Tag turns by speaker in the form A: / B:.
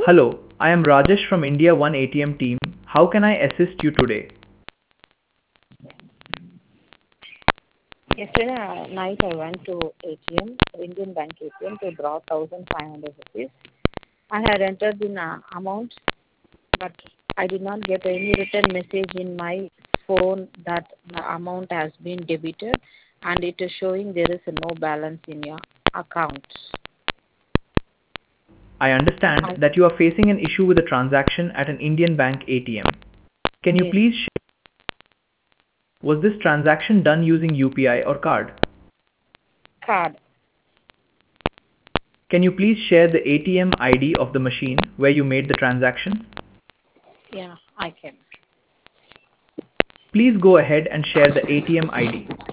A: Hello, I am Rajesh from India One ATM team. How can I assist you today?
B: Yesterday night I went to ATM, Indian Bank ATM, to draw 1,500 rupees. I had entered the amount, but I did not get any written message in my phone that the amount has been debited, and it is showing there is no balance in your account.
A: I understand
B: I,
A: that you are facing an issue with a transaction at an Indian bank ATM. Can you
B: yes,
A: please share, was this transaction done using UPI or card?
B: card.
A: Can you please share the ATM ID of the machine where you made the transaction?
B: Yeah, I can.
A: Please go ahead and share the ATM ID.